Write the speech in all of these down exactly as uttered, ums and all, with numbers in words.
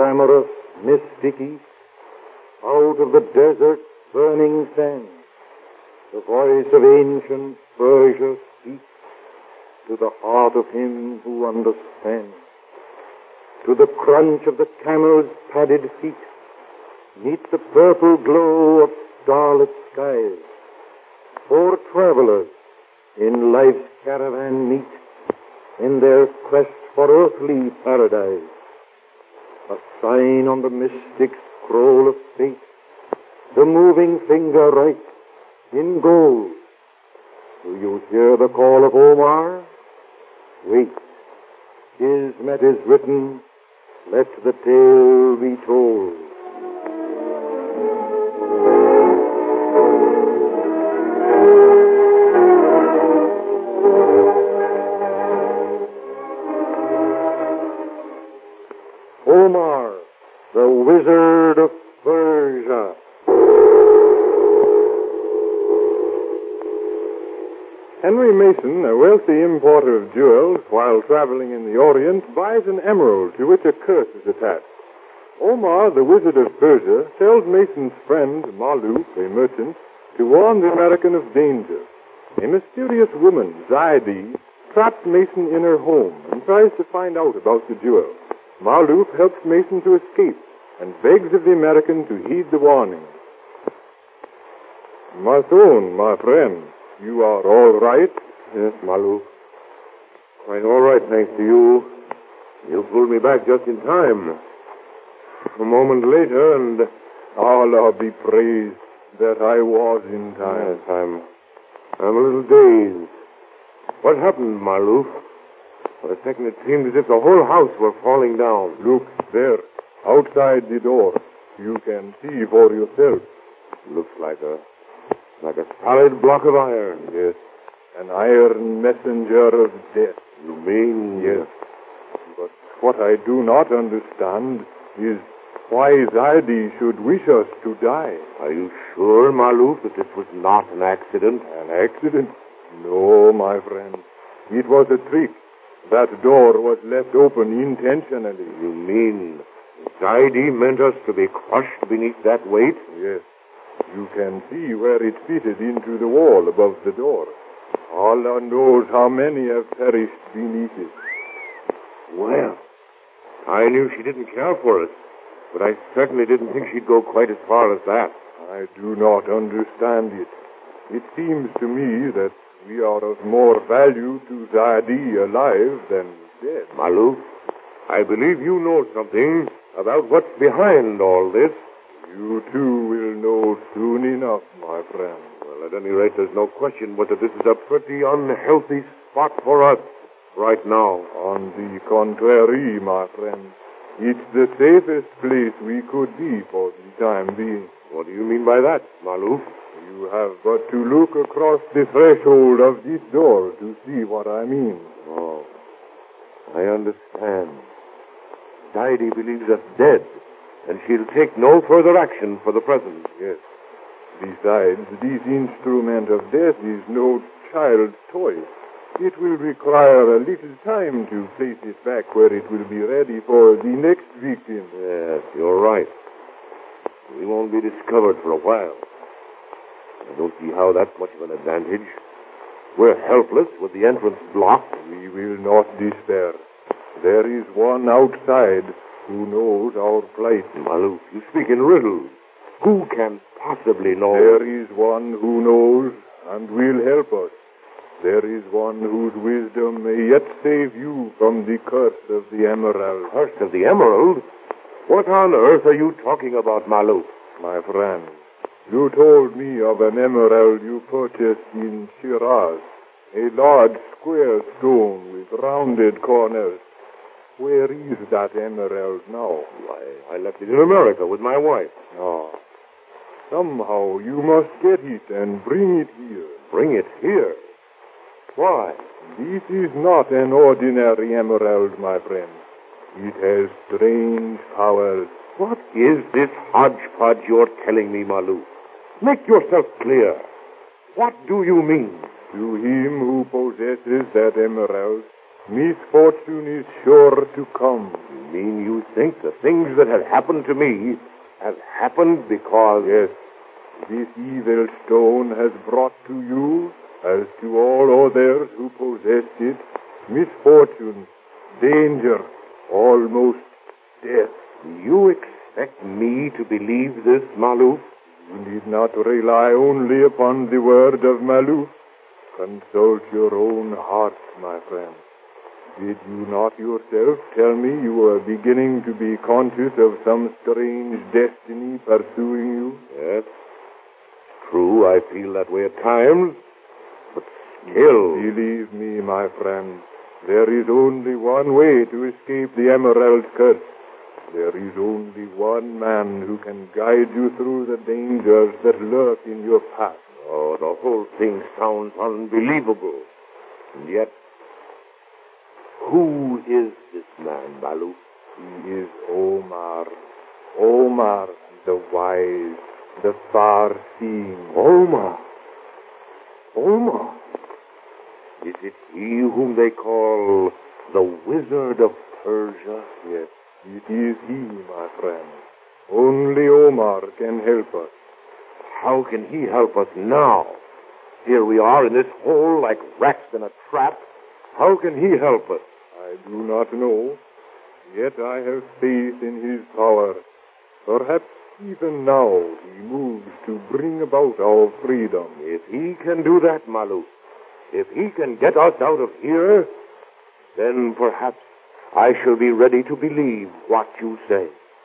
glamorous, mystic east, out of the desert's burning sand, the voice of ancient Persia speaks to the heart of him who understands. To the crunch of the camel's padded feet, meet the purple glow of starlit skies. Four travelers in life's caravan meet in their quest for earthly paradise. A sign on the mystic scroll of fate, the moving finger writes in gold. Do you hear the call of Omar? Wait. Kismet is written. Let the tale be told. Omar, the Wizard of Persia. Henry Mason, a wealthy importer of jewels, while traveling in the Orient, buys an emerald to which a curse is attached. Omar, the Wizard of Persia, tells Mason's friend, Malouf, a merchant, to warn the American of danger. A mysterious woman, Zaidi, traps Mason in her home and tries to find out about the jewel. Malouf helps Mason to escape and begs of the American to heed the warning. Mason, my friend, you are all right? Yes, Malouf. Quite all right, thanks to you. You pulled me back just in time. A moment later, and Allah be praised that I was in time. Yes, I'm, I'm a little dazed. What happened, Malouf? For a second it seemed as if the whole house were falling down. Look, there, outside the door. You can see for yourself. Looks like a like a solid block of iron. Yes, an iron messenger of death. You mean? Yes. But what I do not understand is why Zaidi should wish us to die. Are you sure, Malouf, that this was not an accident? An accident? No, my friend. It was a trick. That door was left open intentionally. You mean Zaidi meant us to be crushed beneath that weight? Yes. You can see where it fitted into the wall above the door. Allah knows how many have perished beneath it. Well, I knew she didn't care for us, but I certainly didn't think she'd go quite as far as that. I do not understand it. It seems to me that we are of more value to Zaidi alive than dead. Malouf, I believe you know something about what's behind all this. You too will know soon enough, my friend. Well, at any rate, there's no question but that this is a pretty unhealthy spot for us right now. On the contrary, my friend, it's the safest place we could be for the time being. What do you mean by that, Malouf? You have but to look across the threshold of this door to see what I mean. Oh, I understand. Zaidi believes us dead, and she'll take no further action for the present. Yes. Besides, this instrument of death is no child's toy. It will require a little time to place it back where it will be ready for the next victim. Yes, you're right. We won't be discovered for a while. I don't see how that's much of an advantage. We're helpless with the entrance blocked. We will not despair. There is one outside who knows our plight. Malouf, you speak in riddles. Who can possibly know? There is one who knows and will help us. There is one whose wisdom may yet save you from the curse of the emerald. Curse of the emerald? What on earth are you talking about, Malouf? My friend, you told me of an emerald you purchased in Shiraz, a large square stone with rounded corners. Where is that emerald now? Why, I left it in America with my wife. Ah. Somehow you must get it and bring it here. Bring it here? Why? This is not an ordinary emerald, my friend. It has strange powers. What is this hodgepodge you're telling me, Malouf? Make yourself clear. What do you mean? To him who possesses that emerald, Misfortune is sure to come. You mean you think the things that have happened to me have happened because... Yes, this evil stone has brought to you, as to all others who possessed it, misfortune, danger, almost death. You expect me to believe this, Maluf? You need not rely only upon the word of Maluf. Consult your own heart, my friend. Did you not yourself tell me you were beginning to be conscious of some strange destiny pursuing you? Yes. True, I feel that way at times, but still... Believe me, my friend, there is only one way to escape the Emerald Curse. There is only one man who can guide you through the dangers that lurk in your path. Oh, the whole thing sounds unbelievable. And yet, who is this man, Maluf? He is Omar. Omar, the wise, the far-seeing. Omar? Omar? Is it he whom they call the Wizard of Persia? Yes, it is he, my friend. Only Omar can help us. How can he help us now? Here we are in this hole like rats in a trap. How can he help us? I do not know. Yet I have faith in his power. Perhaps even now he moves to bring about our freedom. If he can do that, Maluf, if he can get us out of here, then perhaps I shall be ready to believe what you say.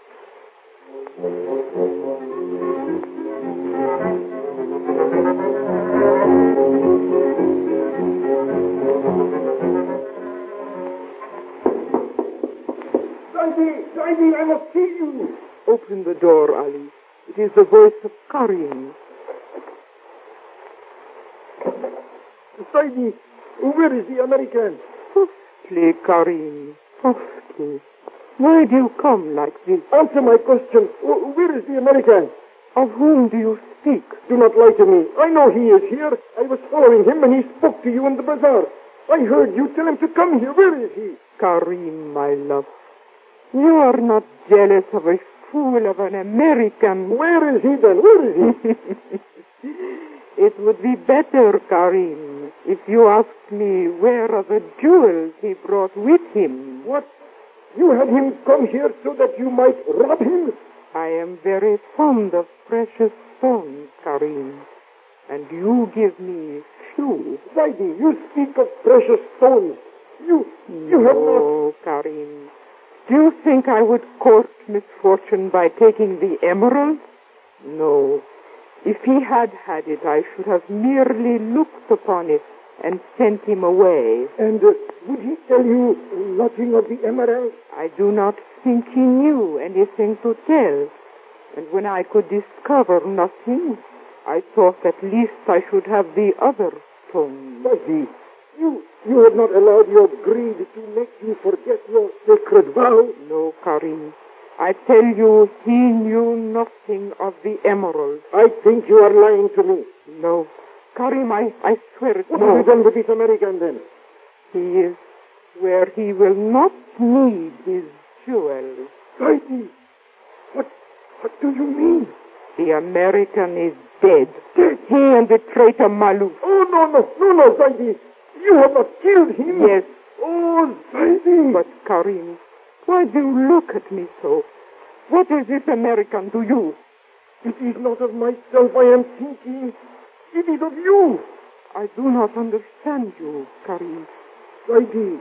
Saidi, Saidi, I must see you. Open the door, Ali. It is the voice of Karim. Saidi, where is the American? Softly, Karim, softly. Why do you come like this? Answer my question. Where is the American? Of whom do you speak? Do not lie to me. I know he is here. I was following him and he spoke to you in the bazaar. I heard you tell him to come here. Where is he? Karim, my love, you are not jealous of a fool of an American. Where is he then? Where is he? It would be better, Karim, if you asked me where are the jewels he brought with him. What? You had him come here so that you might rob him? I am very fond of precious stones, Karim, and you give me few. Saidi, you speak of precious stones. You, you no, have not... Karim. Do you think I would court misfortune by taking the emerald? No. If he had had it, I should have merely looked upon it and sent him away. And uh, would he tell you nothing of the emerald? I do not think he knew anything to tell. And when I could discover nothing, I thought at least I should have the other stone. Saidi, you, you have not allowed your greed to make you forget your sacred vow? No, Karim. I tell you, he knew nothing of the emerald. I think you are lying to me. No. Karim, I, I swear it. What no. have you done with this American then? He is where he will not need his jewels. Saidi, what, what do you mean? The American is dead. Dead? He and the traitor Maluf. Oh, no, no, no, no, Saidi. You have not killed him. Yes. Oh, Saidi. But, Karim, why do you look at me so? What is this American to you? It is not of myself I am thinking. It is of you. I do not understand you, Karim. Saidi,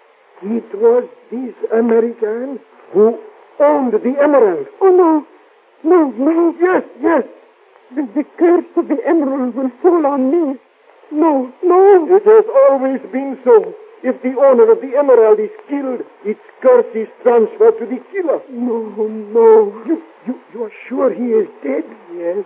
it was this American who owned the emerald. Oh, no. No, no. Yes, yes. The, the curse of the emerald will fall on me. No, no. It has always been so. If the owner of the emerald is killed, its curse is transferred to the killer. No, no. You, you, you are sure he is dead? Yes.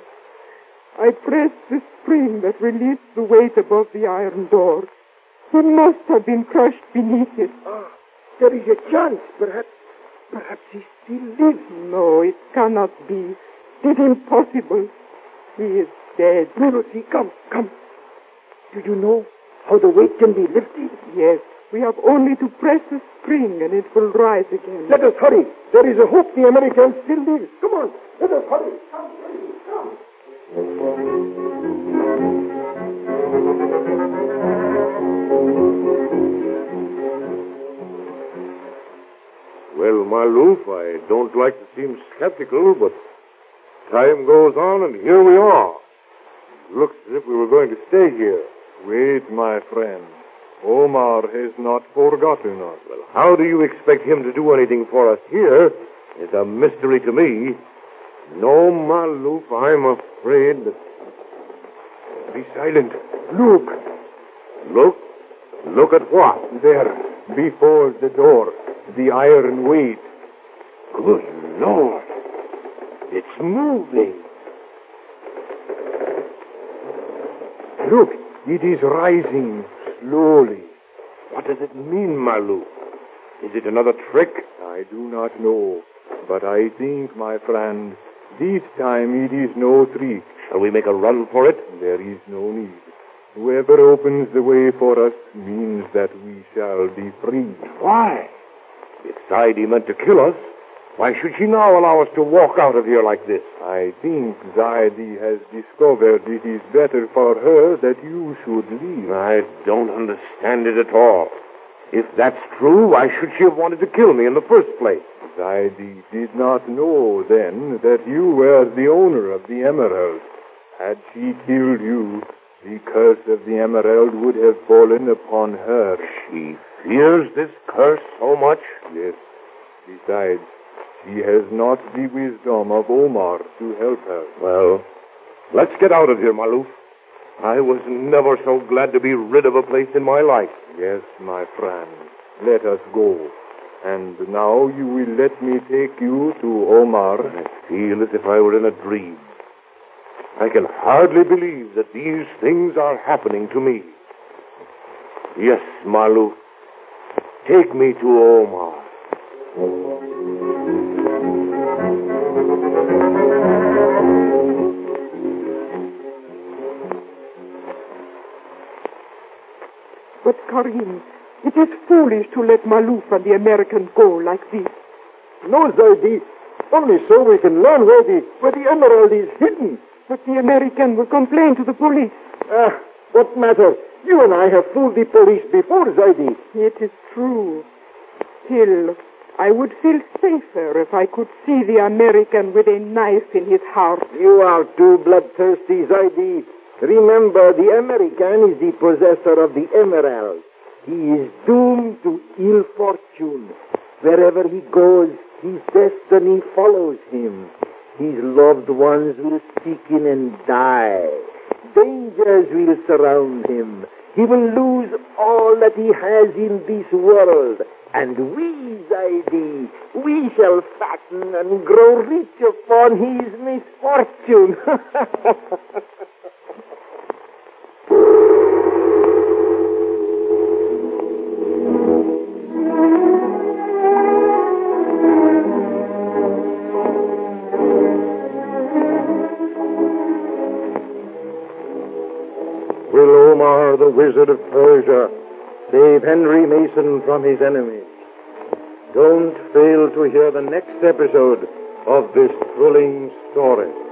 I pressed the spring that released the weight above the iron door. He must have been crushed beneath it. Ah, there is a chance. Perhaps, perhaps he still lives. No, it cannot be. It is impossible. He is dead. Lucy, come, come. Do you know how the weight can be lifted? Yes, We have only to press the spring and it will rise again. Let us hurry. There is a hope the American still lives. Come on. Let us hurry. Come, hurry, come. Well, Maloof, I don't like to seem skeptical, but time goes on and here we are. Looks as if we were going to stay here. Wait, my friend. Omar has not forgotten us. Well, how do you expect him to do anything for us here is a mystery to me. No, Maloof, I'm afraid that... Be silent. Look. Look? Look at what? There, before the door, the iron weight. Good Lord. It's moving. Look, it is rising slowly. What does it mean, Maloof? Is it another trick? I do not know, but I think, my friend, this time it is no trick. Shall we make a run for it? There is no need. Whoever opens the way for us means that we shall be free. Why? If Zaidi meant to kill us, why should she now allow us to walk out of here like this? I think Zaidi has discovered it is better for her that you should leave. I don't understand it at all. If that's true, why should she have wanted to kill me in the first place? Zaidi did not know then that you were the owner of the emerald. Had she killed you, the curse of the emerald would have fallen upon her. She fears this curse so much? Yes. Besides, she has not the wisdom of Omar to help her. Well, let's get out of here, Maloof. I was never so glad to be rid of a place in my life. Yes, my friend. Let us go. And now you will let me take you to Omar. I feel as if I were in a dream. I can hardly believe that these things are happening to me. Yes, Maloof. Take me to Omar. But, Karim, it is foolish to let Maloof and the American go like this. No, Zaidi. Only so we can learn where the, where the emerald is hidden. But the American will complain to the police. Ah, what matter? You and I have fooled the police before, Zaidi. It is true. Still, I would feel safer if I could see the American with a knife in his heart. You are too bloodthirsty, Zaidi. Remember, the American is the possessor of the emerald. He is doomed to ill fortune. Wherever he goes, his destiny follows him. His loved ones will sicken and die. Dangers will surround him. He will lose all that he has in this world. And we, Zaidi, we shall fatten and grow rich upon his misfortune. Will Omar, the Wizard of Persia, save Henry Mason from his enemies? Don't fail to hear the next episode of this thrilling story.